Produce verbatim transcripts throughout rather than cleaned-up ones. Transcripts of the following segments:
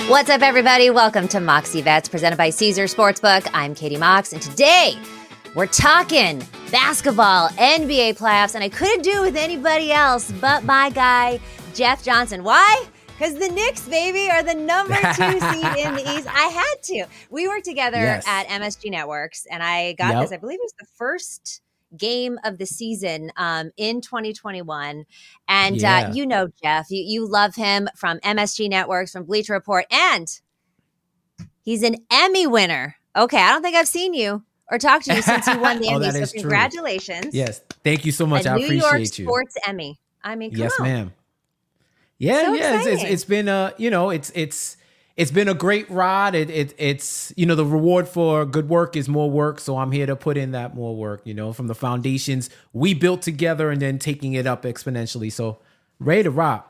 What's up, everybody? Welcome to Moxie Bets, presented by Caesar Sportsbook. I'm Katie Mox, and today we're talking basketball, N B A playoffs, and I couldn't do it with anybody else but my guy, Jeff Johnson. Why? Because the Knicks, baby, are the number two seed in the East. I had to. We worked together Yes. at M S G Networks, and I got Yep. this. I believe it was the first game of the season um, in twenty twenty-one. And Yeah. uh, you know Jeff, you, you love him from M S G Networks, from Bleacher Report, and he's an Emmy winner. Okay, I don't think I've seen you or talked to you since you won the Oh, Emmy, that so is true. congratulations. Yes. Thank you so much. A I New appreciate York you. Sports Emmy. I mean, come Yes, on. ma'am. Yeah, So yeah. It's, it's, exciting. it's been a, you know, it's it's it's been a great ride. It, it it's you know, the reward for good work is more work, so I'm here to put in that more work. You know, from the foundations we built together and then taking it up exponentially. So ready to rock.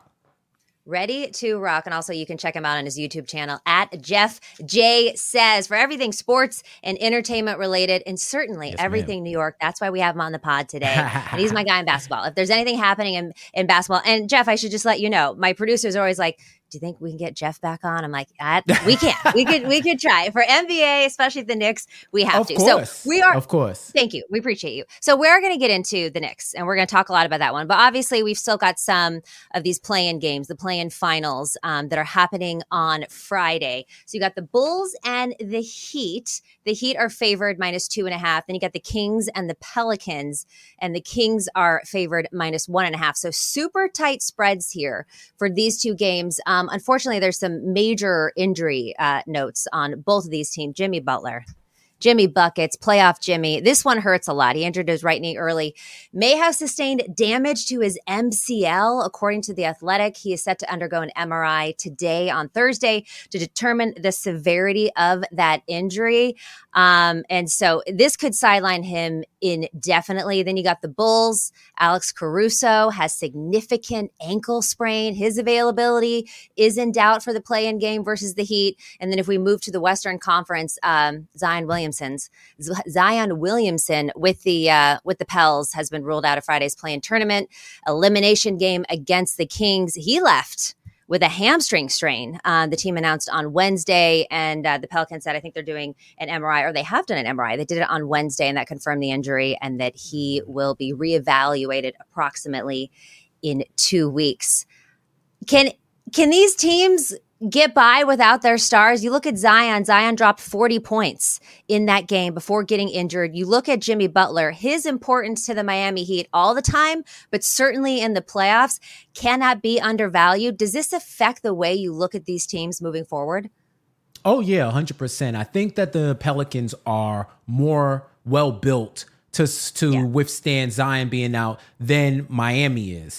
Ready to rock. And also you can check him out on his YouTube channel at Jeff J Says for everything sports and entertainment related, and certainly Yes, everything New York. That's why we have him on the pod today. And he's my guy in basketball. If there's anything happening in, in basketball, and Jeff, I should just let you know, my producers are always like, do you think we can get Jeff back on? I'm like, "Ah, we can. we could we could try. For N B A, especially the Knicks, we have Of to. course. So we are Of course. Thank you. We appreciate you. So we're going to get into the Knicks, and we're going to talk a lot about that one. But obviously, we've still got some of these play-in games, the play-in finals um, that are happening on Friday. So you got the Bulls and the Heat. The Heat are favored minus two and a half. Then you got the Kings and the Pelicans, and the Kings are favored minus one and a half. So super tight spreads here for these two games. Um, unfortunately, there's some major injury uh, notes on both of these teams. Jimmy Butler. Jimmy Buckets, playoff Jimmy. This one hurts a lot. He injured his right knee early. May have sustained damage to his M C L, according to The Athletic. He is set to undergo an M R I today on Thursday to determine the severity of that injury. Um, and so this could sideline him indefinitely. Then you got the Bulls. Alex Caruso has significant ankle sprain. His availability is in doubt for the play-in game versus the Heat. And then if we move to the Western Conference, um, Zion Williamson's Z- Zion Williamson with the uh, with the Pels has been ruled out of Friday's play-in tournament. Elimination game against the Kings. He left with a hamstring strain. Uh, the team announced on Wednesday, and uh, the Pelicans said, I think they're doing an M R I, or they have done an M R I. They did it on Wednesday, and that confirmed the injury, and that he will be reevaluated approximately in two weeks. Can can these teams get by without their stars? You look at Zion. Zion dropped forty points in that game before getting injured. You look at Jimmy Butler, his importance to the Miami Heat all the time, but certainly in the playoffs, cannot be undervalued. Does this affect the way you look at these teams moving forward? Oh, yeah, one hundred percent. I think that the Pelicans are more well-built to, to Yeah. withstand Zion being out than Miami is.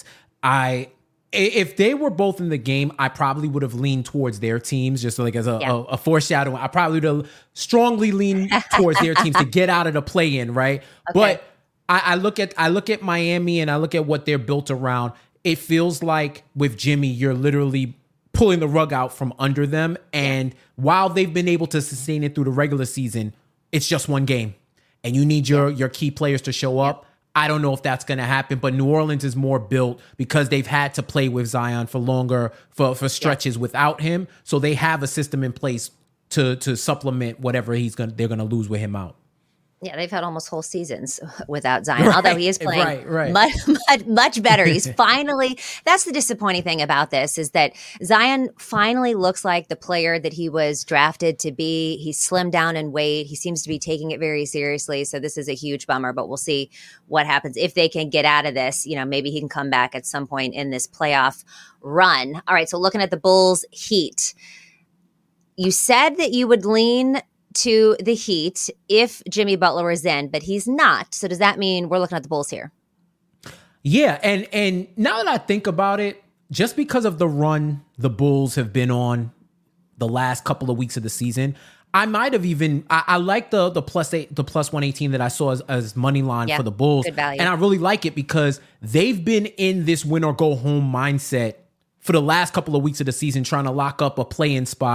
I If they were both in the game, I probably would have leaned towards their teams, just like as a, Yeah. a, a foreshadowing. I probably would have strongly leaned towards their teams to get out of the play-in, right? Okay. But I, I look at I look at Miami and I look at what they're built around. It feels like with Jimmy, you're literally pulling the rug out from under them. And while they've been able to sustain it through the regular season, it's just one game, and you need your your key players to show up. I don't know if that's going to happen, but New Orleans is more built because they've had to play with Zion for longer, for, for stretches without him. So they have a system in place to to supplement whatever he's going they're going to lose with him out. Yeah, they've had almost whole seasons without Zion, although he is playing right, right. much, much, much better. He's finally, that's the disappointing thing about this, is that Zion finally looks like the player that he was drafted to be. He's slimmed down in weight. He seems to be taking it very seriously. So this is a huge bummer, but we'll see what happens if they can get out of this. You know, maybe he can come back at some point in this playoff run. All right, so looking at the Bulls Heat, you said that you would lean to the Heat if Jimmy Butler was in, but he's not. So does that mean we're looking at the Bulls here? Yeah, and and now that I think about it, just because of the run the Bulls have been on the last couple of weeks of the season, I might have even I, I like the the plus eight the plus one eighteen that I saw as, as money line Yeah, for the Bulls, good value. and I really like it because they've been in this win or go home mindset for the last couple of weeks of the season, trying to lock up a play-in spot.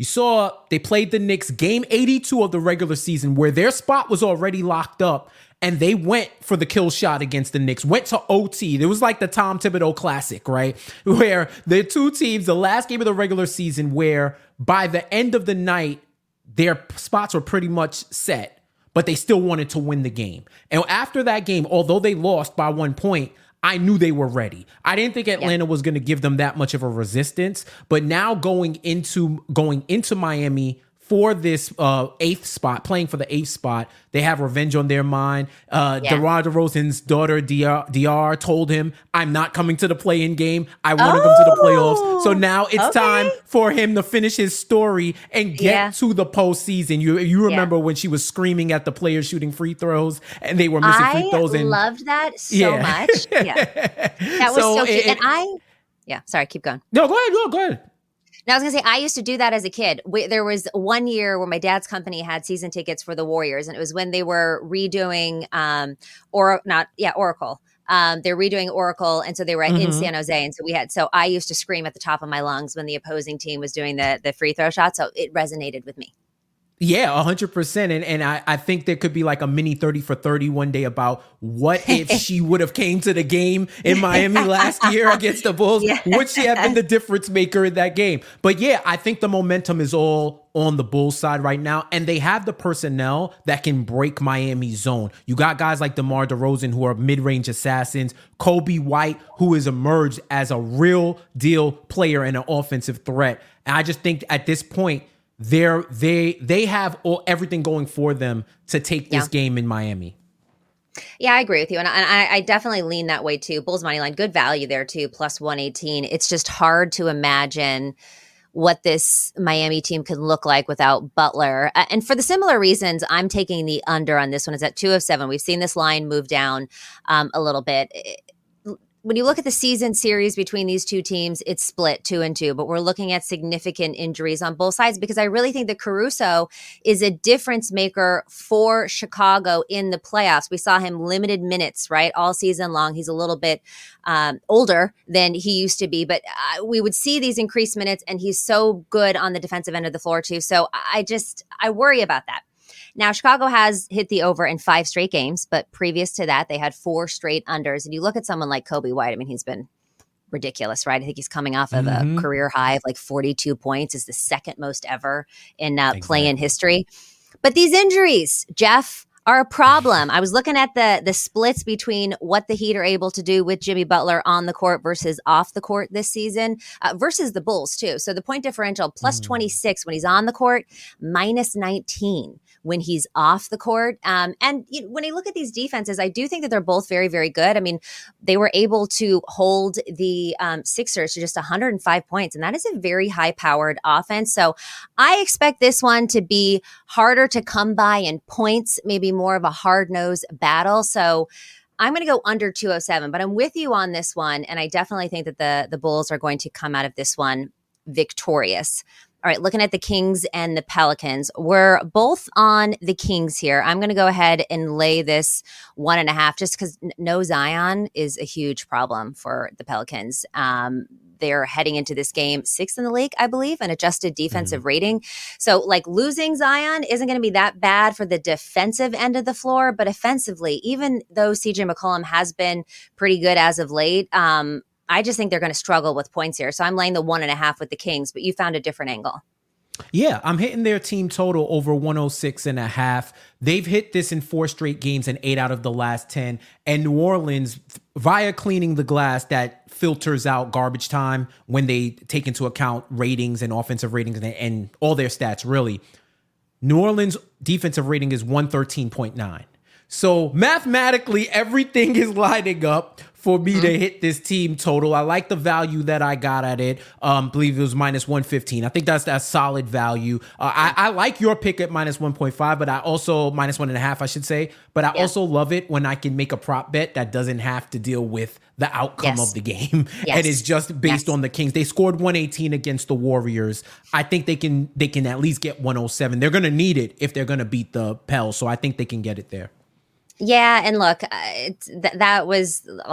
You saw they played the Knicks game eighty-two of the regular season where their spot was already locked up. And they went for the kill shot against the Knicks, went to O T. It was like the Tom Thibodeau classic, right? Where the two teams, the last game of the regular season, where by the end of the night, their spots were pretty much set, but they still wanted to win the game. And after that game, although they lost by one point, I knew they were ready. I didn't think Atlanta yeah. was going to give them that much of a resistance, but now going into going into Miami for this uh, eighth spot, playing for the eighth spot, they have revenge on their mind. Uh, yeah. DeMar DeRozan's daughter, D R, told him, I'm not coming to the play-in game. I want to oh, come to the playoffs. So now it's okay. time for him to finish his story and get yeah. to the postseason. You you remember yeah. when she was screaming at the players shooting free throws and they were missing I free throws. I loved that so yeah. much. Yeah, that was so, so cute. It, and I, yeah, sorry, keep going. No, go ahead, go, go ahead. Now, I was going to say, I used to do that as a kid. We, there was one year where my dad's company had season tickets for the Warriors, and it was when they were redoing, um, or not, yeah, Oracle. Um, they're redoing Oracle, and so they were mm-hmm. in San Jose, and so we had. So I used to scream at the top of my lungs when the opposing team was doing the the free throw shot. So it resonated with me. Yeah, one hundred percent. And and I, I think there could be like a mini thirty for thirty one day about what if she would have came to the game in Miami last year against the Bulls? Yes. Would she have been the difference maker in that game? But yeah, I think the momentum is all on the Bulls side right now. And they have the personnel that can break Miami's zone. You got guys like DeMar DeRozan who are mid-range assassins. Kobe White, who has emerged as a real deal player and an offensive threat. And I just think at this point, They're, they they have all, everything going for them to take this yeah. game in Miami. Yeah, I agree with you. And I, I definitely lean that way too. Bulls money line, good value there too, plus one eighteen. It's just hard to imagine what this Miami team could look like without Butler. Uh, and for the similar reasons, I'm taking the under on this one. Is at two oh seven. We've seen this line move down um, a little bit. It, When you look at the season series between these two teams, it's split two and two, but we're looking at significant injuries on both sides because I really think that Caruso is a difference maker for Chicago in the playoffs. We saw him limited minutes, right, all season long. He's a little bit um, older than he used to be, but uh, we would see these increased minutes, and he's so good on the defensive end of the floor too. So I just, I worry about that. Now, Chicago has hit the over in five straight games, but previous to that, they had four straight unders. And you look at someone like Kobe White, I mean, he's been ridiculous, right? I think he's coming off of mm-hmm. a career high of like forty-two points, is the second most ever in uh, exactly. play-in history. But these injuries, Jeff, are a problem. I was looking at the the splits between what the Heat are able to do with Jimmy Butler on the court versus off the court this season uh, versus the Bulls too. So the point differential plus mm. twenty-six when he's on the court, minus nineteen when he's off the court. Um, and you know, when I look at these defenses, I do think that they're both very, very good. I mean, they were able to hold the um, Sixers to just one hundred five points, and that is a very high-powered offense. So I expect this one to be harder to come by in points, maybe more of a hard-nosed battle. So I'm going to go under two oh seven, but I'm with you on this one, and I definitely think that the, the Bulls are going to come out of this one victorious. All right, looking at the Kings and the Pelicans, we're both on the Kings here. I'm going to go ahead and lay this one and a half just because no Zion is a huge problem for the Pelicans. Um, they're heading into this game sixth in the league, I believe, an adjusted defensive mm-hmm. rating. So like losing Zion isn't going to be that bad for the defensive end of the floor, but offensively, even though C J McCollum has been pretty good as of late, um, I just think they're going to struggle with points here. So I'm laying the one and a half with the Kings, but you found a different angle. Yeah, I'm hitting their team total over one oh six and a half. They've hit this in four straight games and eight out of the last ten. And New Orleans, via cleaning the glass that filters out garbage time when they take into account ratings and offensive ratings and, and all their stats, really. New Orleans defensive rating is one thirteen point nine. So mathematically, everything is lining up for me mm-hmm. to hit this team total. I like the value that I got at it. Um, believe it was minus one fifteen. I think that's that solid value. Uh, I, I like your pick at minus one point five, but I also minus one and a half, I should say. But I yeah. also love it when I can make a prop bet that doesn't have to deal with the outcome yes. of the game. Yes. And it's just based yes. on the Kings. They scored one eighteen against the Warriors. I think they can they can at least get one oh seven. They're going to need it if they're going to beat the Pels. So I think they can get it there. Yeah, and look, uh, it's, th- that was, I'll just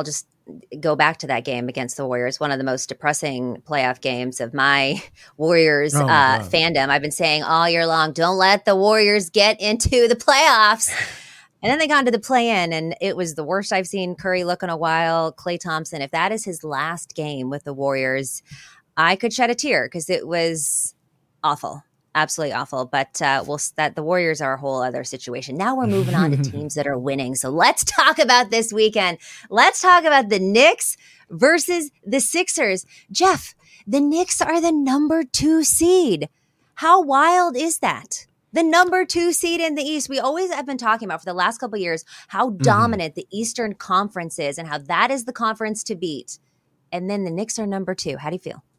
go back to that game against the Warriors, one of the most depressing playoff games of my Warriors oh, uh, fandom. I've been saying all year long, don't let the Warriors get into the playoffs. And then they got into the play-in, and it was the worst I've seen Curry look in a while. Klay Thompson, if that is his last game with the Warriors, I could shed a tear because it was awful. Absolutely awful. But uh, we'll, that the Warriors are a whole other situation. Now we're moving on to teams that are winning. So let's talk about this weekend. Let's talk about the Knicks versus the Sixers. Jeff, the Knicks are the number two seed. How wild is that? The number two seed in the East. We always have been talking about for the last couple of years how dominant mm-hmm. the Eastern Conference is and how that is the conference to beat. And then the Knicks are number two. How do you feel?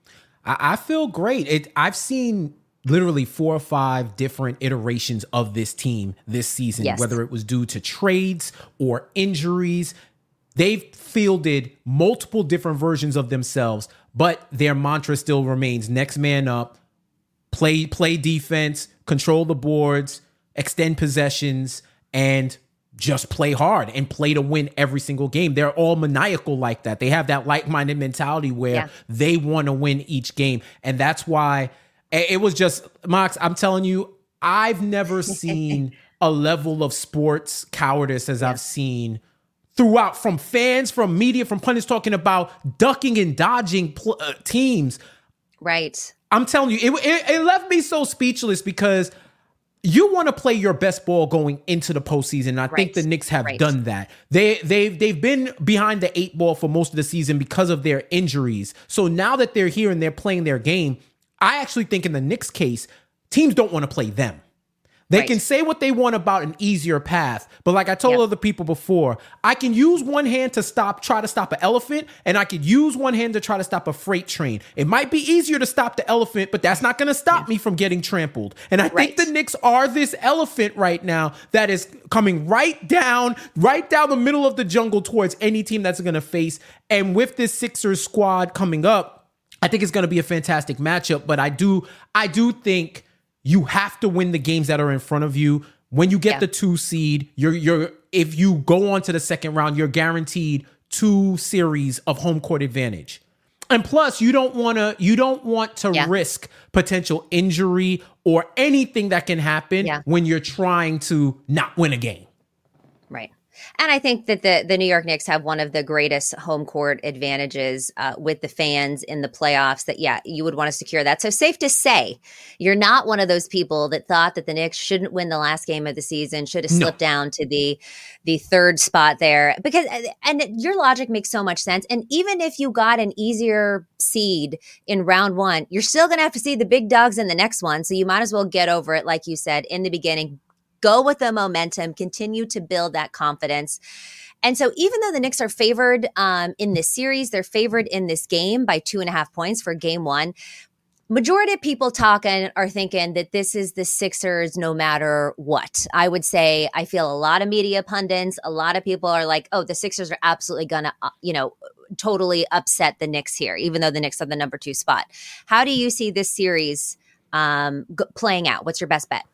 I, I feel great. It, I've seen literally four or five different iterations of this team this season, yes. whether it was due to trades or injuries. They've fielded multiple different versions of themselves, but their mantra still remains next man up, play, play defense, control the boards, extend possessions, and just play hard and play to win every single game. They're all maniacal like that. They have that like-minded mentality where yeah. they want to win each game. And that's why it was just, Mox, I'm telling you, I've never seen a level of sports cowardice as yeah. I've seen throughout, from fans, from media, from pundits talking about ducking and dodging pl- uh, teams. Right. I'm telling you, it, it, it left me so speechless because you want to play your best ball going into the postseason. And I right. think the Knicks have right. done that. They, they've, they've been behind the eight ball for most of the season because of their injuries. So now that they're here and they're playing their game, I actually think in the Knicks case, teams don't want to play them. They right. can say what they want about an easier path. But like I told yep. other people before, I can use one hand to stop, try to stop an elephant, and I could use one hand to try to stop a freight train. It might be easier to stop the elephant, but that's not going to stop yeah. me from getting trampled. And I right. think the Knicks are this elephant right now that is coming right down, right down the middle of the jungle towards any team that's going to face. And with this Sixers squad coming up, I think it's going to be a fantastic matchup. But I do, I do think you have to win the games that are in front of you. When you get yeah. the two seed, you're you're if you go on to the second round, you're guaranteed two series of home court advantage. And plus, you don't want to you don't want to yeah. risk potential injury or anything that can happen yeah. when you're trying to not win a game. Right. And I think that the, the New York Knicks have one of the greatest home court advantages uh, with the fans in the playoffs that, yeah, you would want to secure that. So safe to say, you're not one of those people that thought that the Knicks shouldn't win the last game of the season, should have slipped no. down to the the third spot there. Because, and your logic makes so much sense. And even if you got an easier seed in round one, you're still going to have to see the big dogs in the next one. So you might as well get over it, like you said in the beginning. Go with the momentum, continue to build that confidence. And so even though the Knicks are favored um, in this series, they're favored in this game by two and a half points for game one. Majority of people talking are thinking that this is the Sixers no matter what. I would say I feel a lot of media pundits, a lot of people are like, oh, the Sixers are absolutely going to, uh, you know, totally upset the Knicks here, even though the Knicks are the number two spot. How do you see this series um, g- playing out? What's your best bet?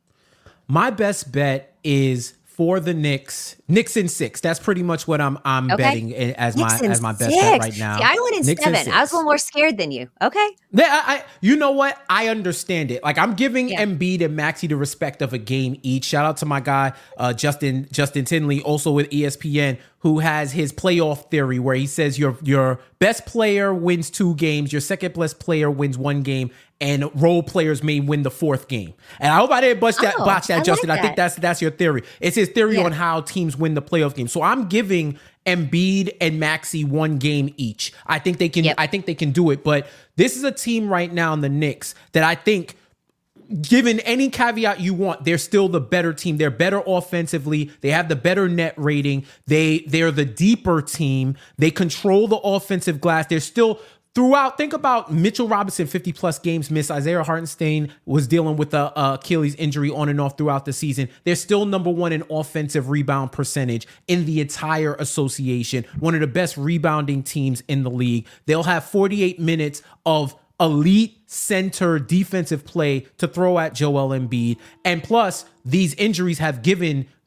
My best bet is for the Knicks. Knicks in six. That's pretty much what I'm I'm okay. betting as Knicks my as my best six. bet right now. See, I went in Knicks seven. In I was a little more scared than you. Okay. Yeah, I, I, you know what? I understand it. Like I'm giving yeah. Embiid and Maxey the respect of a game each. Shout out to my guy uh, Justin Justin Tinley, also with E S P N, who has his playoff theory where he says your your best player wins two games, your second best player wins one game, and role players may win the fourth game. And I hope I didn't botch that, oh, botch that, I Justin. Like that. I think that's that's your theory. It's his theory yeah. on how teams win the playoff game. So I'm giving Embiid and Maxey one game each. I think they can. Yep. I think they can do it. But this is a team right now in the Knicks that I think, given any caveat you want, they're still the better team. They're better offensively. They have the better net rating. They they're the deeper team. They control the offensive glass. They're still. Throughout, think about Mitchell Robinson, fifty plus games missed. Isaiah Hartenstein was dealing with a, a Achilles injury on and off throughout the season. They're still number one in offensive rebound percentage in the entire association. One of the best rebounding teams in the league. They'll have forty-eight minutes of elite center defensive play to throw at Joel Embiid. And plus, these injuries have given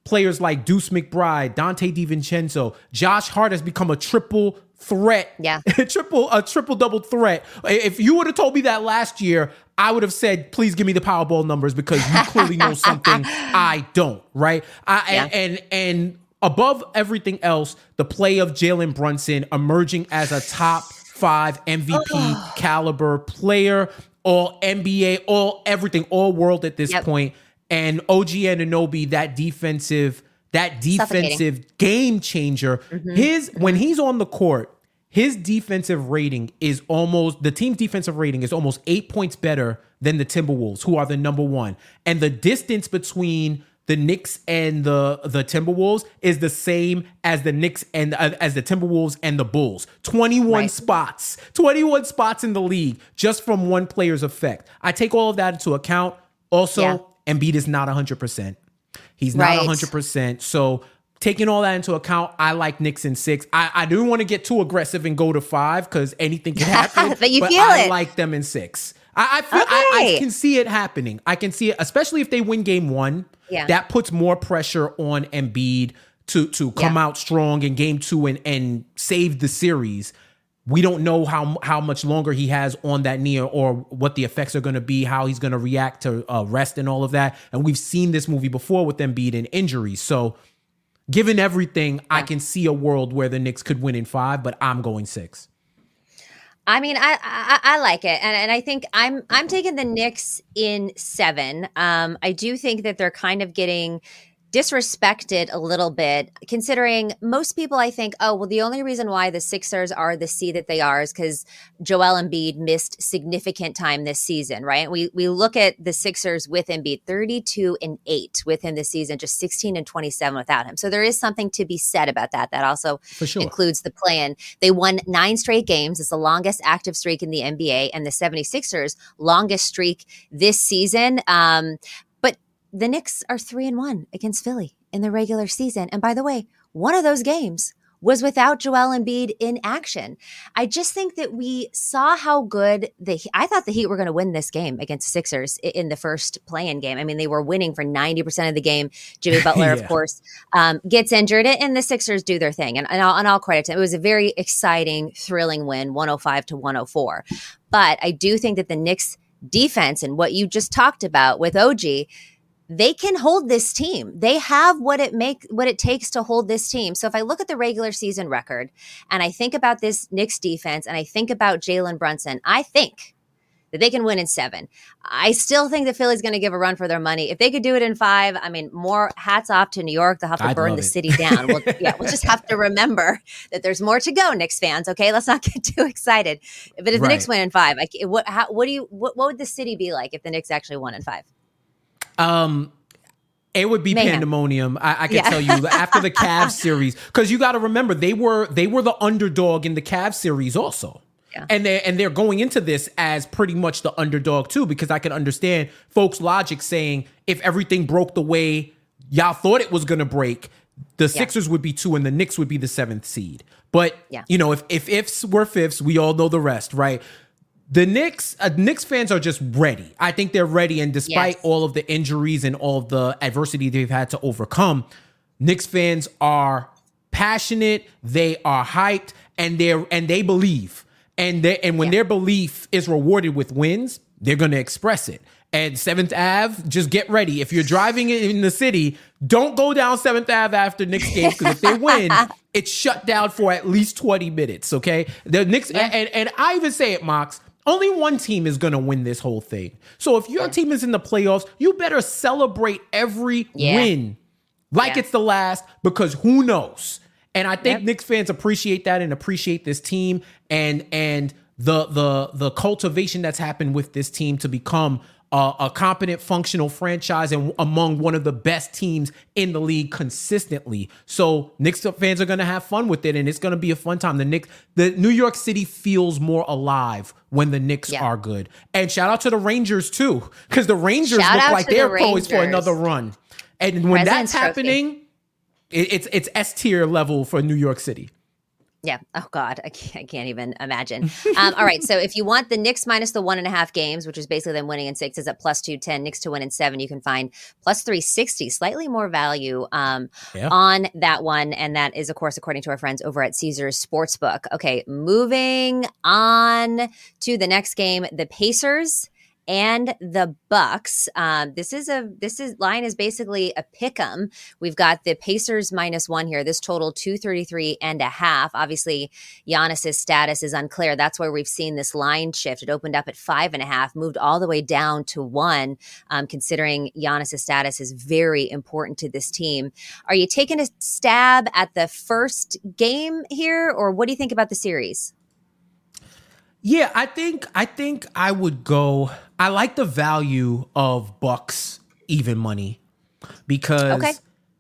players like Deuce McBride, Dante DiVincenzo, Josh Hart has become a triple threat. Yeah. triple, a triple double threat. If you would have told me that last year, I would have said, please give me the Powerball numbers because you clearly know something I don't, right? I, yeah. and, and, and above everything else, the play of Jalen Brunson emerging as a top five M V P caliber player, all N B A, all everything, all world at this yep. point. And O G Anunoby, that defensive, that defensive game changer. Mm-hmm. His when he's on the court, his defensive rating is almost the team's defensive rating is almost eight points better than the Timberwolves, who are the number one. And the distance between the Knicks and the the Timberwolves is the same as the Knicks and uh, as the Timberwolves and the Bulls. twenty-one right. spots, twenty-one spots in the league just from one player's effect. I take all of that into account. Also, yeah. Embiid is not one hundred percent. He's not right. one hundred percent. So taking all that into account, I like Knicks in six. I, I do want to get too aggressive and go to five because anything can happen. but you but feel I it. like them in six. I, I, feel, okay. I, I can see it happening. I can see it, especially if they win game one. Yeah. That puts more pressure on Embiid to to come yeah. out strong in game two and, and save the series. We don't know how how much longer he has on that knee or what the effects are going to be, how he's going to react to uh, rest and all of that. And we've seen this movie before with Embiid and injuries. So given everything, yeah. I can see a world where the Knicks could win in five, but I'm going six. I mean, I, I I like it, and and I think I'm I'm taking the Knicks in seven. Um, I do think that they're kind of getting disrespected a little bit, considering most people, I think, oh, well, the only reason why the Sixers are the seed that they are is because Joel Embiid missed significant time this season, right? We we look at the Sixers with Embiid, thirty-two and eight with him this season, just sixteen and twenty-seven without him. So there is something to be said about that. That also For sure. includes the plan. They won nine straight games. It's the longest active streak in the N B A, and the seventy-sixers longest streak this season. Um, The Knicks are three and one against Philly in the regular season. And by the way, one of those games was without Joel Embiid in action. I just think that we saw how good the I thought the Heat were going to win this game against the Sixers in the first play-in game. I mean, they were winning for ninety percent of the game. Jimmy Butler, yeah. of course, um, gets injured, and the Sixers do their thing. And, and, I'll, and I'll credit to them. It was a very exciting, thrilling win, one oh five to one oh four. But I do think that the Knicks defense and what you just talked about with O G, they can hold this team. They have what it make what it takes to hold this team. So if I look at the regular season record and I think about this Knicks defense and I think about Jalen Brunson, I think that they can win in seven. I still think that Philly's going to give a run for their money. If they could do it in five, I mean, more hats off to New York. They'll have to I'd burn the it. city down. We'll, yeah, we'll just have to remember that there's more to go, Knicks fans. Okay, let's not get too excited. But if right. the Knicks win in five, I, what, how, what do you? What, what would the city be like if the Knicks actually won in five? Um, it would be Mayhem. pandemonium. I, I can yeah. tell you after the Cavs series, because you got to remember they were they were the underdog in the Cavs series also, yeah. and they and they're going into this as pretty much the underdog too. Because I can understand folks' logic saying if everything broke the way y'all thought it was going to break, the yeah. Sixers would be two and the Knicks would be the seventh seed. But yeah. you know, if if ifs were fifths, we all know the rest, right? The Knicks, uh, Knicks fans are just ready. I think they're ready. And despite yes. all of the injuries and all of the adversity they've had to overcome, Knicks fans are passionate. They are hyped and they're, and they believe. And they, and when yeah. their belief is rewarded with wins, they're going to express it. And seventh Avenue, just get ready. If you're driving in the city, don't go down seventh Avenue after Knicks game because if they win, it's shut down for at least twenty minutes. Okay. The Knicks, yeah. and, and I even say it, Mox, only one team is going to win this whole thing. So if your team is in the playoffs, you better celebrate every yeah. win like yeah. it's the last, because who knows? And I think yep. Knicks fans appreciate that and appreciate this team and and the the the cultivation that's happened with this team to become a, a competent, functional franchise and among one of the best teams in the league consistently. So Knicks fans are going to have fun with it, and it's going to be a fun time. The Knicks, the New York City feels more alive when the Knicks yeah. are good. And shout out to the Rangers too, because the Rangers shout look like they're the poised for another run. And when President's that's happening, it, it's it's S tier level for New York City. Yeah. Oh God, I can't, I can't even imagine. Um, all right. So if you want the Knicks minus the one and a half games, which is basically them winning in six, is at plus two ten. Knicks to win in seven, you can find plus three sixty, slightly more value um, Yeah. on that one, and that is, of course, according to our friends over at Caesars Sportsbook. Okay, moving on to the next game, the Pacers and the Bucks. Um, this is a this is line is basically a pick 'em. We've got the Pacers minus one here. This total two thirty-three and a half. Obviously, Giannis's status is unclear. That's where we've seen this line shift. It opened up at five and a half, moved all the way down to one. Um, considering Giannis's status is very important to this team. Are you taking a stab at the first game here, or what do you think about the series? Yeah, I think I think I would go. I like the value of Bucks even money because Okay.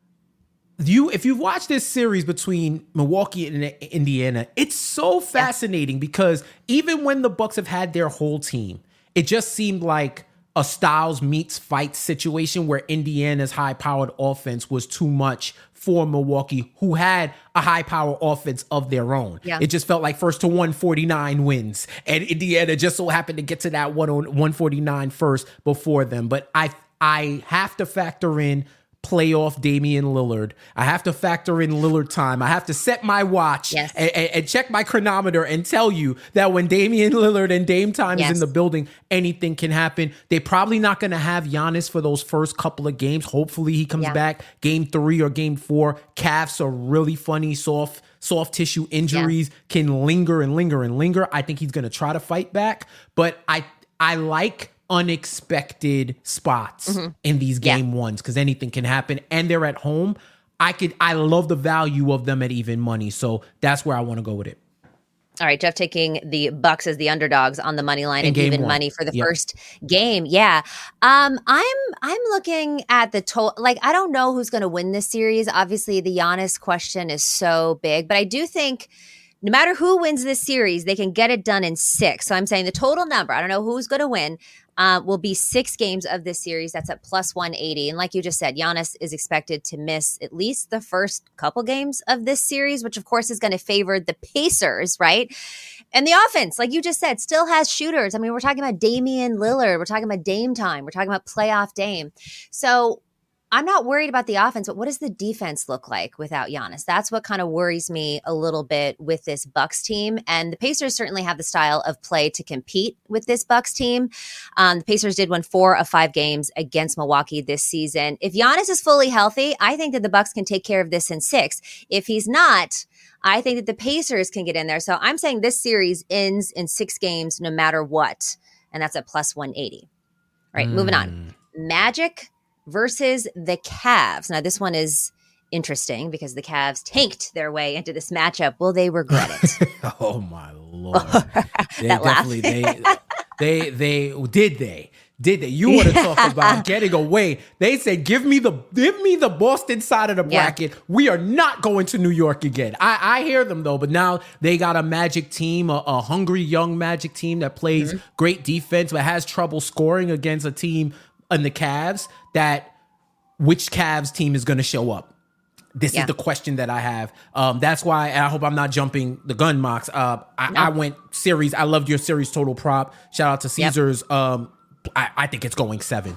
you if you've watched this series between Milwaukee and Indiana, it's so fascinating because even when the Bucks have had their whole team, it just seemed like a Styles meets fight situation where Indiana's high-powered offense was too much for Milwaukee, who had a high-power offense of their own. Yeah. It just felt like first to one forty-nine wins, and Indiana just so happened to get to that one forty-nine first before them. But I I have to factor in playoff Damian Lillard. I have to factor in Lillard time. I have to set my watch Yes. and, and, and check my chronometer and tell you that when Damian Lillard and Dame time Yes. is in the building, anything can happen. They're probably not going to have Giannis for those first couple of games. Hopefully he comes Yeah. back game three or game four. Calves are really funny, soft soft tissue injuries can linger and linger and linger. I think he's going to try to fight back, but I I like unexpected spots Mm-hmm. in these Yeah. game ones because anything can happen and they're at home. I could I love the value of them at even money. So that's where I want to go with it. All right, Jeff taking the Bucks as the underdogs on the money line In and game even one. money for the Yep. first game. Yeah. Um, I'm I'm looking at the total. Like, I don't know who's going to win this series. Obviously, the Giannis question is so big, but I do think no matter who wins this series, they can get it done in six. So I'm saying the total number, I don't know who's going to win, uh, will be six games of this series. That's at plus one eighty. And like you just said, Giannis is expected to miss at least the first couple games of this series, which of course is going to favor the Pacers, right? And the offense, like you just said, still has shooters. I mean, we're talking about Damian Lillard. We're talking about Dame time. We're talking about playoff Dame. So I'm not worried about the offense, but what does the defense look like without Giannis? That's what kind of worries me a little bit with this Bucks team. And the Pacers certainly have the style of play to compete with this Bucks team. Um, the Pacers did win four of five games against Milwaukee this season. If Giannis is fully healthy, I think that the Bucks can take care of this in six. If he's not, I think that the Pacers can get in there. So I'm saying this series ends in six games no matter what. And that's at plus one eighty. All right, mm. moving on. Magic versus the Cavs. Now, this one is interesting because the Cavs tanked their way into this matchup. Will they regret it? Oh, my Lord. They that definitely, laugh. they, they, they, did they? Did they? You want to talk about getting away. They said, give me the give me the Boston side of the bracket. Yeah. We are not going to New York again. I, I hear them, though, but now they got a Magic team, a, a hungry young Magic team that plays mm-hmm. great defense but has trouble scoring against a team in the Cavs. That which Cavs team is going to show up? This yeah. is the question that I have. Um, that's why and I hope I'm not jumping the gun, Mox. Uh, I, no. I went series. I loved your series total prop. Shout out to Caesars. Yep. Um, I, I think it's going seven.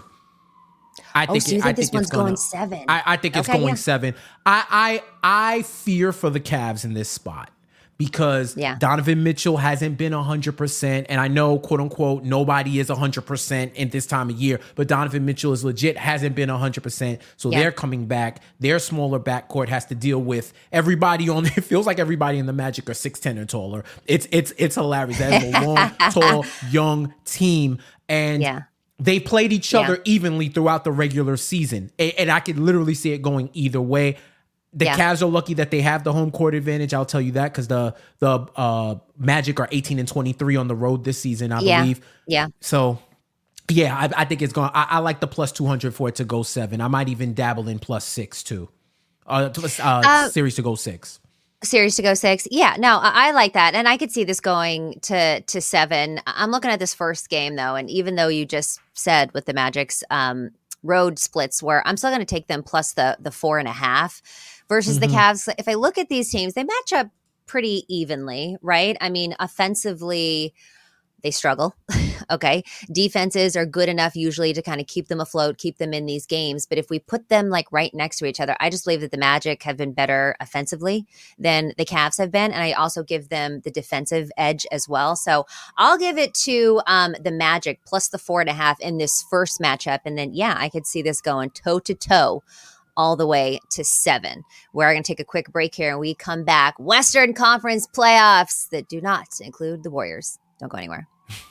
I oh, think, so you it, think I this think one's it's gonna, going seven? I, I think it's okay, going yeah. seven. I, I I fear for the Cavs in this spot. Because yeah. Donovan Mitchell hasn't been one hundred percent. And I know, quote unquote, nobody is one hundred percent in this time of year. But Donovan Mitchell is legit, hasn't been one hundred percent. So yeah. they're coming back. Their smaller backcourt has to deal with everybody on it. Feels like everybody in the Magic are six ten or taller. It's it's it's hilarious. That is a long, tall, young team. And yeah. they played each other yeah. evenly throughout the regular season. And, and I could literally see it going either way. The yeah. Cavs are lucky that they have the home court advantage. I'll tell you that because the the uh, Magic are eighteen and twenty-three on the road this season, I yeah. believe. Yeah. So, yeah, I, I think it's going. I, I like the plus two hundred for it to go seven. I might even dabble in plus six too. Uh, uh, uh, series to go six. Series to go six. Yeah, no, I, I like that, and I could see this going to to seven. I'm looking at this first game though, and even though you just said with the Magic's um, road splits, where I'm still going to take them plus the the four and a half. Versus mm-hmm. the Cavs. If I look at these teams, they match up pretty evenly, right? I mean, offensively, they struggle. Okay. Defenses are good enough usually to kind of keep them afloat, keep them in these games. But if we put them like right next to each other, I just believe that the Magic have been better offensively than the Cavs have been. And I also give them the defensive edge as well. So I'll give it to um, the Magic plus the four and a half in this first matchup. And then, yeah, I could see this going toe to toe all the way to seven. We're going to take a quick break here and we come back. Western Conference playoffs that do not include the Warriors. Don't go anywhere.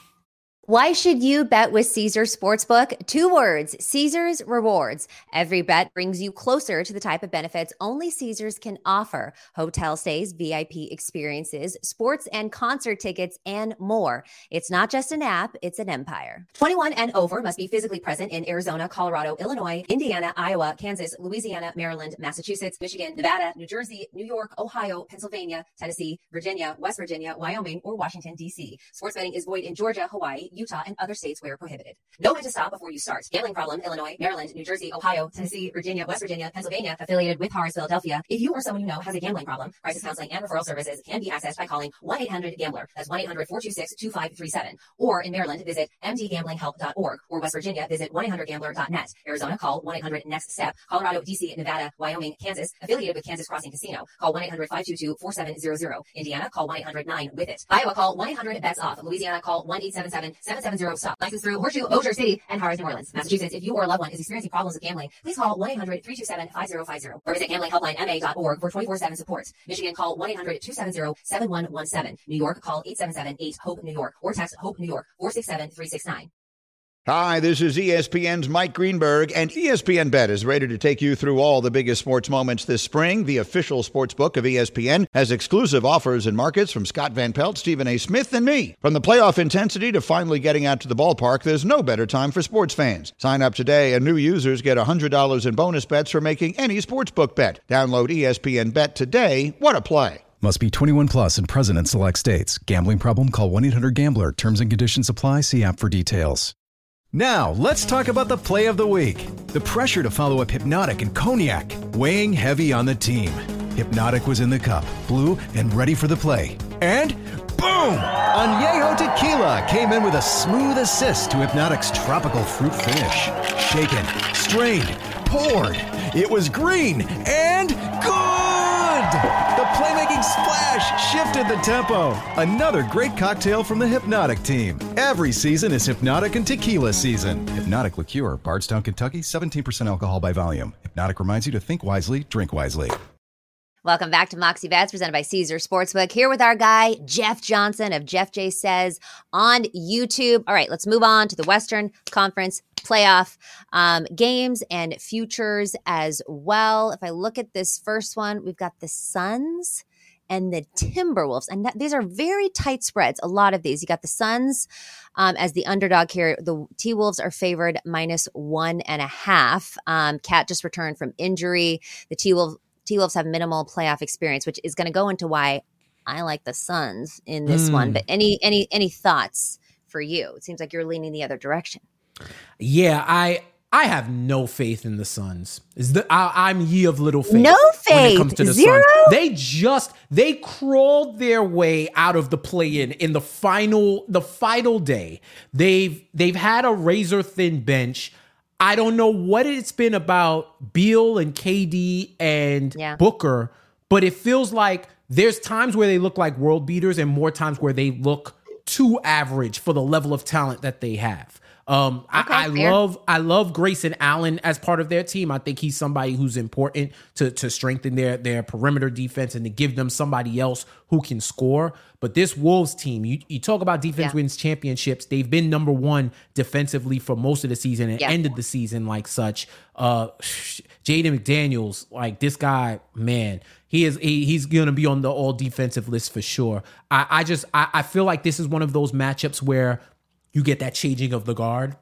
Why should you bet with Caesars Sportsbook? Two words, Caesars Rewards. Every bet brings you closer to the type of benefits only Caesars can offer. Hotel stays, V I P experiences, sports and concert tickets, and more. It's not just an app, it's an empire. twenty-one and over must be physically present in Arizona, Colorado, Illinois, Indiana, Iowa, Kansas, Louisiana, Maryland, Massachusetts, Michigan, Nevada, New Jersey, New York, Ohio, Pennsylvania, Tennessee, Virginia, West Virginia, Wyoming, or Washington, D C. Sports betting is void in Georgia, Hawaii, Utah, and other states where prohibited. Know when to stop before you start. Gambling problem, Illinois, Maryland, New Jersey, Ohio, Tennessee, Virginia, West Virginia, Pennsylvania, affiliated with Harris, Philadelphia. If you or someone you know has a gambling problem, crisis counseling and referral services can be accessed by calling one eight hundred gambler. That's one eight hundred four two six two five three seven. Or in Maryland, visit m d gambling help dot org. Or West Virginia, visit one eight hundred gambler dot net. Arizona, call one eight hundred next step. Colorado, D C, Nevada, Wyoming, Kansas, affiliated with Kansas Crossing Casino. Call one eight hundred five two two four seven zero zero. Indiana, call one eight hundred nine with it. Iowa, call one eight hundred bets off. Louisiana, call one eight seven seven seven seven zero stop. License through Horseshoe, Osier City, and Harris, New Orleans. Massachusetts, if you or a loved one is experiencing problems with gambling, please call one eight hundred three two seven five zero five zero or visit gambling helpline m a dot org for twenty-four seven support. Michigan, call one eight hundred two seven zero seven one one seven. New York, call eight seven seven eight hope New York or text HOPE New York four six seven three six nine. Hi, this is E S P N's Mike Greenberg, and E S P N Bet is ready to take you through all the biggest sports moments this spring. The official sports book of E S P N has exclusive offers and markets from Scott Van Pelt, Stephen A. Smith, and me. From the playoff intensity to finally getting out to the ballpark, there's no better time for sports fans. Sign up today, and new users get one hundred dollars in bonus bets for making any sportsbook bet. Download E S P N Bet today. What a play. Must be twenty-one plus and present in select states. Gambling problem? Call one eight hundred gambler. Terms and conditions apply. See app for details. Now, let's talk about the play of the week. The pressure to follow up Hypnotic and Cognac, weighing heavy on the team. Hypnotic was in the cup, blue, and ready for the play. And boom! Añejo Tequila came in with a smooth assist to Hypnotic's tropical fruit finish. Shaken, strained, poured. It was green and good! The playmaking splash shifted the tempo. Another great cocktail from the Hypnotic team. Every season is Hypnotic and Tequila season. Hypnotic Liqueur, Bardstown, Kentucky, seventeen percent alcohol by volume. Hypnotic reminds you to think wisely, drink wisely. Welcome back to Moxie Bets, presented by Caesars Sportsbook. Here with our guy, Jeff Johnson of Jeff J Says on YouTube. All right, let's move on to the Western Conference playoff um, games and futures as well. If I look at this first one, we've got the Suns and the Timberwolves. And that, these are very tight spreads, a lot of these. You got the Suns um, as the underdog here. The T-Wolves are favored minus one and a half. Um, Cat just returned from injury. The T-Wolves T-Wolves have minimal playoff experience, which is going to go into why I like the Suns in this mm. one. But any any any thoughts for you? It seems like you're leaning the other direction. Yeah, I I have no faith in the Suns. Is the I, I'm ye of little faith. No faith. When it comes to the Zero. Suns. They just they crawled their way out of the play-in in the final the final day. They've they've had a razor thin bench. I don't know what it's been about Beal and K D and yeah. Booker, but it feels like there's times where they look like world beaters and more times where they look too average for the level of talent that they have. Um, okay, I, I love I love Grayson Allen as part of their team. I think he's somebody who's important to to strengthen their their perimeter defense and to give them somebody else who can score. But this Wolves team, you, you talk about defense yeah. wins championships. They've been number one defensively for most of the season and yeah. ended the season like such. Uh, Jaden McDaniels, like this guy, man, he is he, he's going to be on the all defensive list for sure. I, I just I, I feel like this is one of those matchups where you get that changing of the guard,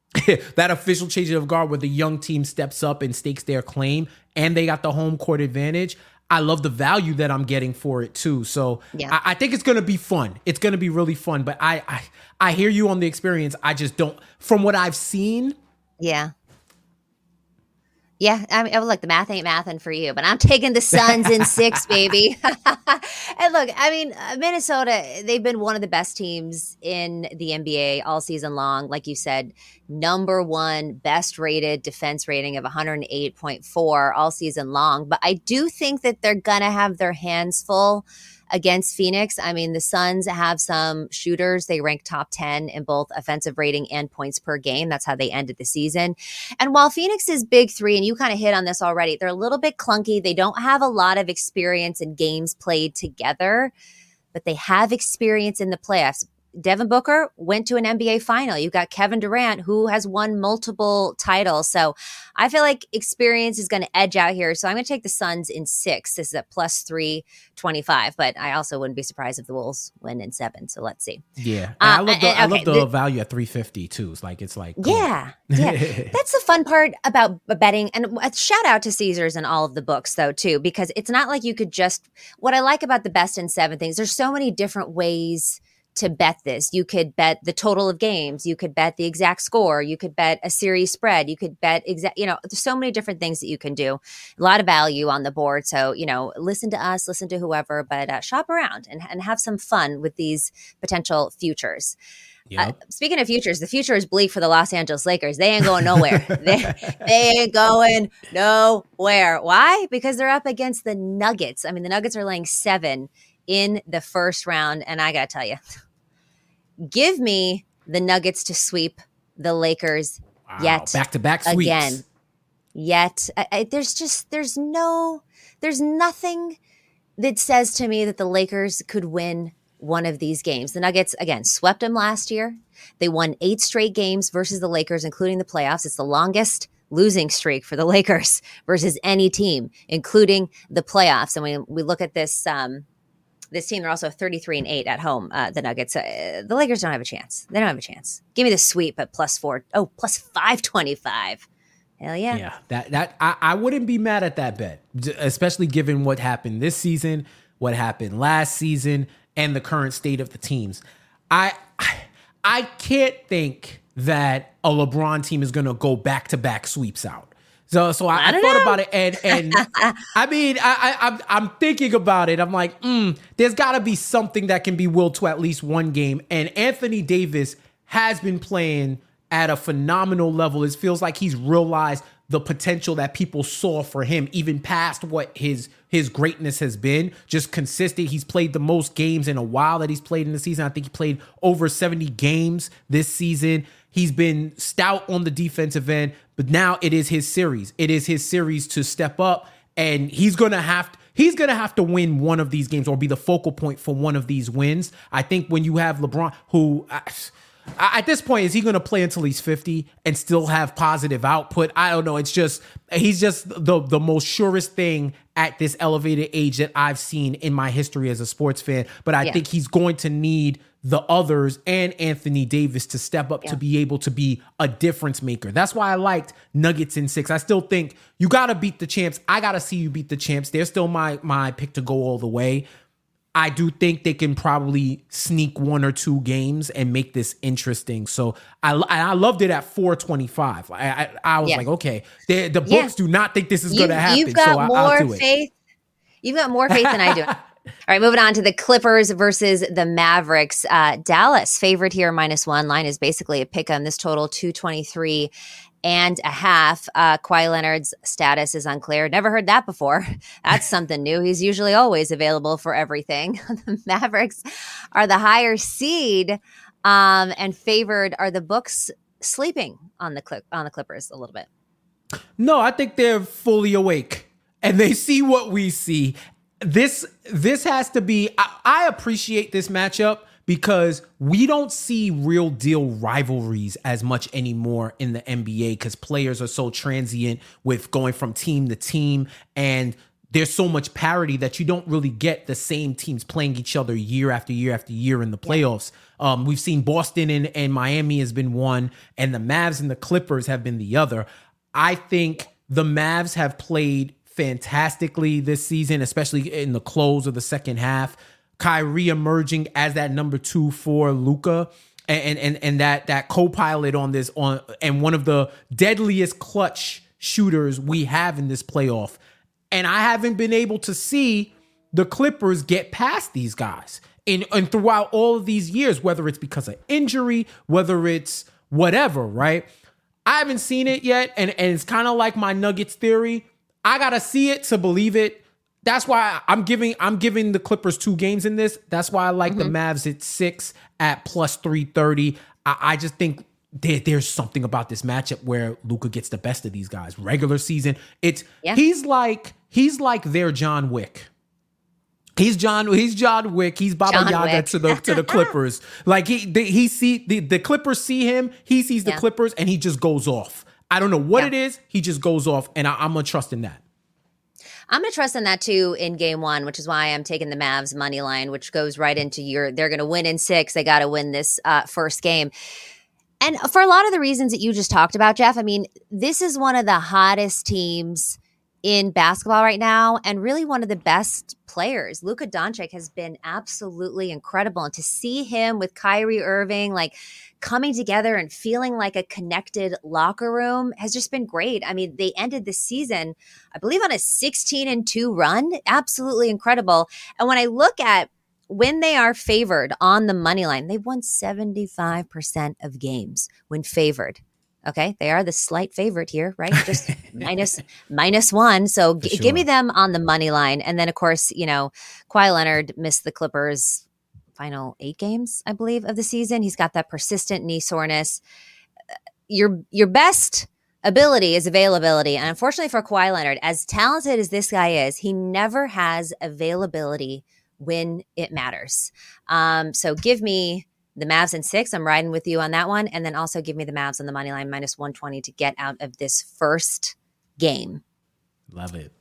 that official changing of guard where the young team steps up and stakes their claim and they got the home court advantage. I love the value that I'm getting for it too. So yeah. I, I think it's going to be fun. It's going to be really fun, but I, I, I hear you on the experience. I just don't, from what I've seen. Yeah. Yeah, I mean, look, the math ain't mathin' for you, but I'm taking the Suns in six, baby. And look, I mean, Minnesota, they've been one of the best teams in the N B A all season long. Like you said, number one best rated defense rating of one oh eight point four all season long. But I do think that they're going to have their hands full against Phoenix. I mean, the Suns have some shooters. They rank top ten in both offensive rating and points per game. That's how they ended the season. And while Phoenix is big three, and you kind of hit on this already, they're a little bit clunky. They don't have a lot of experience in games played together, but they have experience in the playoffs. Devin Booker went to an N B A final. You've got Kevin Durant, who has won multiple titles. So I feel like experience is going to edge out here. So I'm going to take the Suns in six. This is at plus three twenty-five, but I also wouldn't be surprised if the Wolves win in seven. So let's see. Yeah. And Uh, I love the, and- I love okay, the the- value at three fifty too. It's like, it's like, come on. Yeah, yeah. That's the fun part about betting. And a shout out to Caesars and all of the books, though, too, because it's not like you could just. What I like about the best in seven things, there's so many different ways to bet this. You could bet the total of games. You could bet the exact score. You could bet a series spread. You could bet exact, you know, there's so many different things that you can do. A lot of value on the board. So, you know, listen to us, listen to whoever, but uh, shop around and, and have some fun with these potential futures. Yep. Uh, speaking of futures, the future is bleak for the Los Angeles Lakers. They ain't going nowhere. they, they ain't going nowhere. Why? Because they're up against the Nuggets. I mean, the Nuggets are laying seven in the first round. And I got to tell you, give me the Nuggets to sweep the Lakers Wow. yet Back-to-back sweeps. again. Yet. I, I, there's just, there's no, there's nothing that says to me that the Lakers could win one of these games. The Nuggets, again, swept them last year. They won eight straight games versus the Lakers, including the playoffs. It's the longest losing streak for the Lakers versus any team, including the playoffs. And when we look at this, um, this team, they're also thirty-three and eight at home. Uh, the Nuggets, uh, the Lakers don't have a chance. They don't have a chance. Give me the sweep at plus four. Oh, plus five twenty-five. Hell yeah. Yeah, that that I, I wouldn't be mad at that bet, j- especially given what happened this season, what happened last season, and the current state of the teams. I I, I can't think that a LeBron team is going to go back to back sweeps out. So so I, I I don't thought know. about it, and and I mean I, I I'm I'm thinking about it. I'm like, mm, there's got to be something that can be willed to at least one game. And Anthony Davis has been playing at a phenomenal level. It feels like he's realized the potential that people saw for him, even past what his his greatness has been. Just consistent. He's played the most games in a while that he's played in the season. I think he played over seventy games this season. He's been stout on the defensive end, but now it is his series. It is his series to step up, and he's gonna have to, he's gonna have to win one of these games or be the focal point for one of these wins. I think when you have LeBron, who I, at this point, is he going to play until he's fifty and still have positive output? I don't know. It's just, he's just the, the most surest thing at this elevated age that I've seen in my history as a sports fan. But I Yeah. think he's going to need the others and Anthony Davis to step up Yeah. to be able to be a difference maker. That's why I liked Nuggets in six. I still think you got to beat the champs. I got to see you beat the champs. They're still my, my pick to go all the way. I do think they can probably sneak one or two games and make this interesting. So I I loved it at four twenty-five. I I, I was Yeah. like, okay, they, the books Yeah. do not think this is You, going to happen. you've got so I, more I'll do it. faith. You've got more faith than I do. All right, moving on to the Clippers versus the Mavericks. Uh, Dallas favored here, minus one. Line is basically a pick on this total, two twenty-three and a half. Uh, Kawhi Leonard's status is unclear. Never heard that before. That's something new. He's usually always available for everything. The Mavericks are the higher seed, um, and favored are the books sleeping on the clip on the Clippers a little bit. No, I think they're fully awake and they see what we see. This this has to be. I, I appreciate this matchup because we don't see real deal rivalries as much anymore in the N B A because players are so transient with going from team to team, and there's so much parity that you don't really get the same teams playing each other year after year after year in the playoffs. Um, we've seen Boston and, and Miami has been one, and the Mavs and the Clippers have been the other. I think the Mavs have played fantastically this season, especially in the close of the second half. Kyrie emerging as that number two for Luka, and and and that that co-pilot on this on and one of the deadliest clutch shooters we have in this playoff. And I haven't been able to see the Clippers get past these guys. And, and throughout all of these years, whether it's because of injury, whether it's whatever, right? I haven't seen it yet. And, and it's kind of like my Nuggets theory. I got to see it to believe it. That's why I'm giving I'm giving the Clippers two games in this. That's why I like mm-hmm. the Mavs at six at plus three thirty. I, I just think there, there's something about this matchup where Luka gets the best of these guys. Regular season, it's yeah. he's like he's like their John Wick. He's John. He's John Wick. He's Baba John Yaga Wick. to the to the Clippers. Like he they, he see the, the Clippers see him. He sees the yeah. Clippers and he just goes off. I don't know what yeah. it is. He just goes off, and I, I'm gonna trust in that. I'm going to trust in that too in game one, which is why I'm taking the Mavs money line, which goes right into your, they're going to win in six. They got to win this uh, first game. And for a lot of the reasons that you just talked about, Jeff, I mean, this is one of the hottest teams in basketball right now and really one of the best players. Luka Doncic has been absolutely incredible. And to see him with Kyrie Irving, like coming together and feeling like a connected locker room has just been great. I mean, they ended the season, I believe, on a sixteen and two run. Absolutely incredible. And when I look at when they are favored on the money line, they've won seventy-five percent of games when favored. Okay, they are the slight favorite here, right? Just minus minus one. So g- sure. give me them on the money line. And then, of course, you know, Kawhi Leonard missed the Clippers' final eight games, I believe, of the season. He's got that persistent knee soreness. Your your best ability is availability. And unfortunately for Kawhi Leonard, as talented as this guy is, he never has availability when it matters. Um, so give me the Mavs in six. I'm riding with you on that one. And then also give me the Mavs on the money line minus one twenty to get out of this first game. Love it.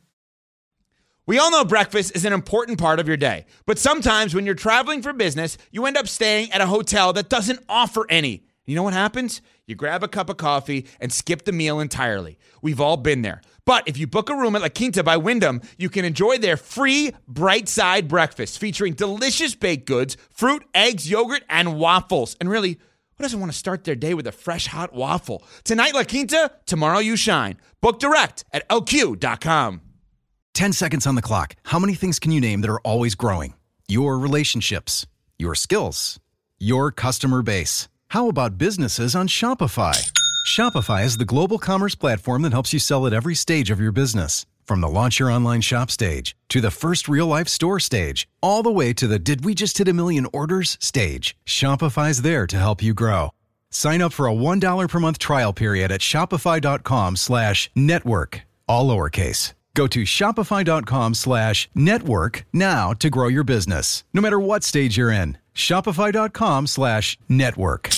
We all know breakfast is an important part of your day. But sometimes when you're traveling for business, you end up staying at a hotel that doesn't offer any. You know what happens? You grab a cup of coffee and skip the meal entirely. We've all been there. But if you book a room at La Quinta by Wyndham, you can enjoy their free Bright Side breakfast featuring delicious baked goods, fruit, eggs, yogurt, and waffles. And really, who doesn't want to start their day with a fresh hot waffle? Tonight, La Quinta, tomorrow you shine. Book direct at L Q dot com. ten seconds on the clock. How many things can you name that are always growing? Your relationships, your skills, your customer base. How about businesses on Shopify? Shopify is the global commerce platform that helps you sell at every stage of your business. From the launch your online shop stage to the first real-life store stage, all the way to the did we just hit a million orders stage. Shopify's there to help you grow. Sign up for a one dollar per month trial period at shopify.com slash network, all lowercase. Go to shopify.com slash network now to grow your business, no matter what stage you're in. Shopify.com slash network.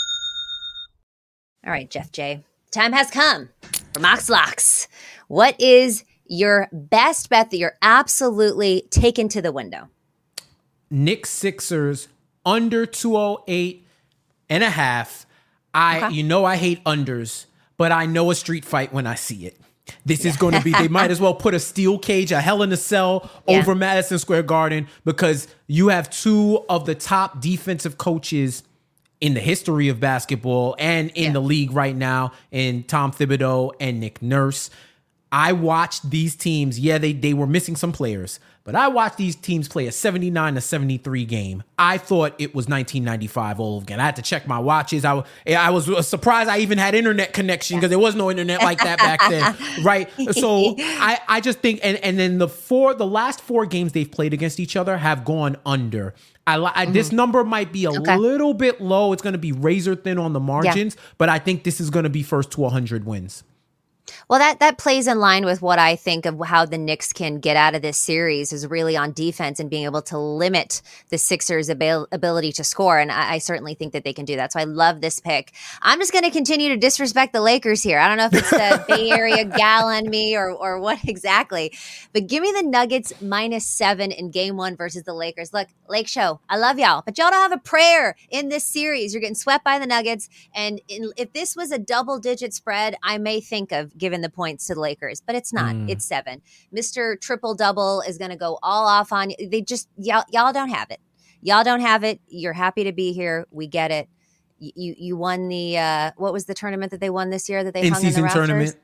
All right, Jeff J. Time has come for Mox Locks. What is your best bet that you're absolutely taking to the window? Knicks Sixers under two oh eight and a half. I, okay. You know, I hate unders, but I know a street fight when I see it. This is going to be, they might as well put a steel cage, a Hell in a Cell yeah. over Madison Square Garden because you have two of the top defensive coaches in the history of basketball and in yeah. the league right now, in Tom Thibodeau and Nick Nurse. I watched these teams. Yeah, they, they were missing some players, but I watched these teams play a seventy-nine to seventy-three game. I thought it was nineteen ninety-five all over again. I had to check my watches. I, I was surprised I even had internet connection because there was no internet like that back then, right? So I, I just think, and, and then the four, the last four games they've played against each other have gone under. I, I mm-hmm. This number might be a okay. little bit low. It's going to be razor thin on the margins, yeah. but I think this is going to be first to one hundred wins. Well, that that plays in line with what I think of how the Knicks can get out of this series is really on defense and being able to limit the Sixers' abil- ability to score. And I, I certainly think that they can do that. So I love this pick. I'm just going to continue to disrespect the Lakers here. I don't know if it's the Bay Area gal on me or, or what exactly, but give me the Nuggets minus seven in game one versus the Lakers. Look, Lake Show, I love y'all, but y'all don't have a prayer in this series. You're getting swept by the Nuggets. And in, if this was a double digit spread, I may think of given the points to the Lakers, but it's not. Mm. It's seven. Mister Triple Double is going to go all off on you. They just, y'all, y'all don't have it. Y'all don't have it. You're happy to be here. We get it. You you won the, uh, what was the tournament that they won this year that they in hung in the rafters? Tournament.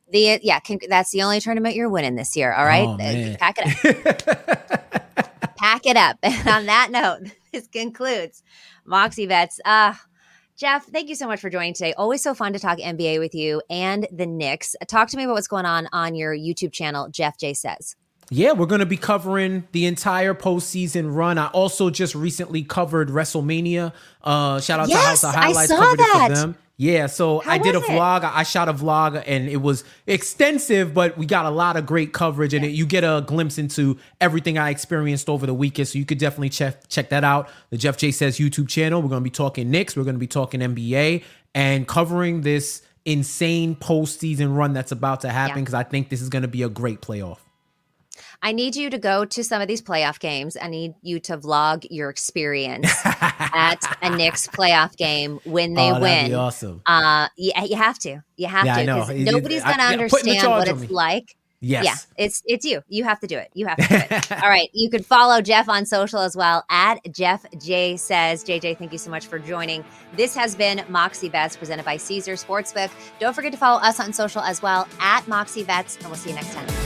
The yeah, con- that's the only tournament you're winning this year. All right, Oh, man. pack it up. Pack it up. And on that note, this concludes Moxie Bets. Uh, Jeff, thank you so much for joining today. Always so fun to talk N B A with you and the Knicks. Talk to me about what's going on on your YouTube channel, Jeff J Says. Yeah, we're going to be covering the entire postseason run. I also just recently covered WrestleMania. Uh, shout out Yes, to House of I Highlights. saw Covered that. it for them. Yeah, so How I did a was it? vlog. I shot a vlog, and it was extensive, but we got a lot of great coverage, and it, you get a glimpse into everything I experienced over the weekend. So you could definitely check check that out. The Jeff J Says YouTube channel. We're going to be talking Knicks. We're going to be talking N B A and covering this insane postseason run that's about to happen, Yeah. because I think this is going to be a great playoff. I need you to go to some of these playoff games. I need you to vlog your experience at a Knicks playoff game when they Oh, that'd win. be awesome. Uh, yeah, you have to. You have Yeah, to. I know. 'Cause It- nobody's it- going to I- yeah, putting the understand charge what on it's me. like. Yes. Yeah, it's it's you. You have to do it. You have to do it. All right. You can follow Jeff on social as well at Jeff J Says. J J, thank you so much for joining. This has been Moxie Bets presented by Caesar Sportsbook. Don't forget to follow us on social as well at Moxie Bets, and we'll see you next time.